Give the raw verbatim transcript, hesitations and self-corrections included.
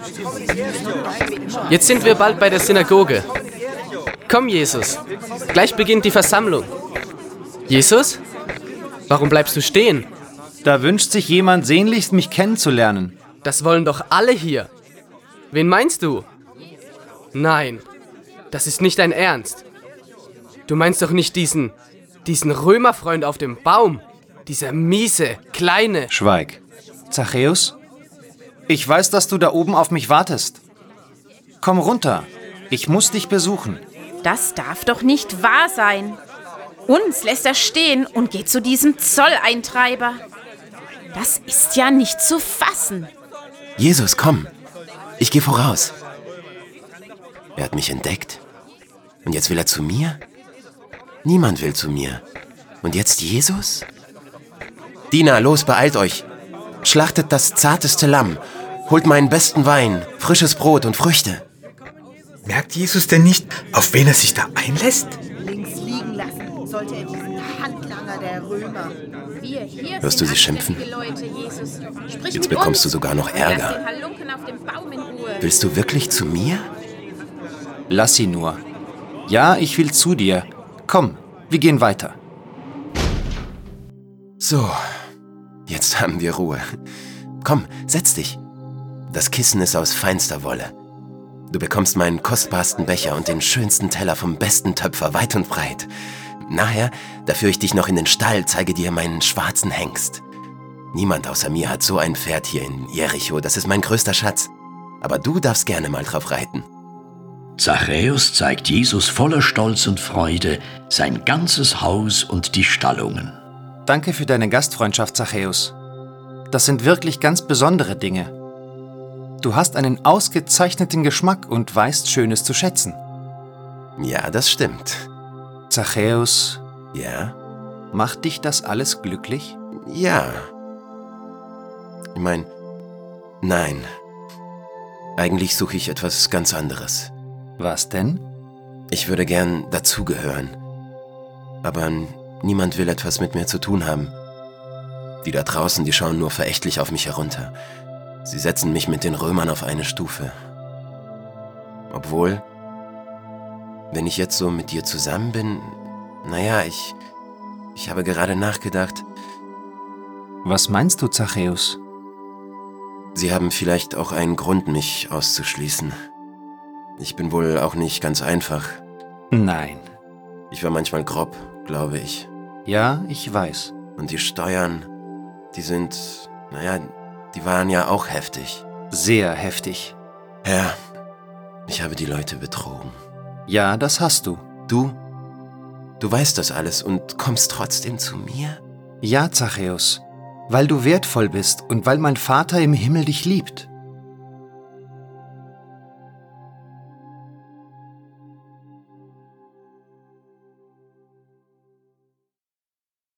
Jetzt sind wir bald bei der Synagoge. Komm, Jesus. Gleich beginnt die Versammlung. Jesus? Warum bleibst du stehen? Da wünscht sich jemand sehnlichst, mich kennenzulernen. Das wollen doch alle hier. Wen meinst du? Nein, das ist nicht dein Ernst. Du meinst doch nicht diesen, diesen Römerfreund auf dem Baum? Dieser miese, kleine... Schweig. Zachäus? Ich weiß, dass du da oben auf mich wartest. Komm runter. Ich muss dich besuchen. Das darf doch nicht wahr sein. Uns lässt er stehen und geht zu diesem Zolleintreiber. Das ist ja nicht zu fassen. Jesus, komm. Ich gehe voraus. Er hat mich entdeckt. Und jetzt will er zu mir? Niemand will zu mir. Und jetzt Jesus? Diener, los, beeilt euch. Schlachtet das zarteste Lamm. Holt meinen besten Wein, frisches Brot und Früchte. Merkt Jesus denn nicht, auf wen er sich da einlässt? Links liegen lassen, sollte er diesen Handlanger der Römer. Wir hier Hörst du sie schimpfen? Leute, Jesus. Sprich Jetzt mit bekommst uns. du sogar noch Lass Ärger. den Halunken auf dem Baum in Ruhe. Willst du wirklich zu mir? Lass sie nur. Ja, ich will zu dir. Komm, wir gehen weiter. So, jetzt haben wir Ruhe. Komm, setz dich. Das Kissen ist aus feinster Wolle. Du bekommst meinen kostbarsten Becher und den schönsten Teller vom besten Töpfer weit und breit. Nachher, da führe ich dich noch in den Stall, zeige dir meinen schwarzen Hengst. Niemand außer mir hat so ein Pferd hier in Jericho, das ist mein größter Schatz. Aber du darfst gerne mal drauf reiten. Zachäus zeigt Jesus voller Stolz und Freude sein ganzes Haus und die Stallungen. Danke für deine Gastfreundschaft, Zachäus. Das sind wirklich ganz besondere Dinge. Du hast einen ausgezeichneten Geschmack und weißt Schönes zu schätzen. Ja, das stimmt. Zachäus, Ja? macht dich das alles glücklich? Ja. Ich mein, nein. Eigentlich suche ich etwas ganz anderes. Was denn? Ich würde gern dazugehören. Aber niemand will etwas mit mir zu tun haben. Die da draußen, die schauen nur verächtlich auf mich herunter. Sie setzen mich mit den Römern auf eine Stufe. Obwohl, wenn ich jetzt so mit dir zusammen bin, naja, ich, ich habe gerade nachgedacht, Was meinst du, Zachäus? Sie haben vielleicht auch einen Grund, mich auszuschließen. Ich bin wohl auch nicht ganz einfach. Nein. Ich war manchmal grob, glaube ich. Ja, ich weiß. Und die Steuern, die sind, naja, die waren ja auch heftig. Sehr heftig. Ja, ich habe die Leute betrogen. Ja, das hast du. Du? Du weißt das alles und kommst trotzdem zu mir? Ja, Zachäus, weil du wertvoll bist und weil mein Vater im Himmel dich liebt.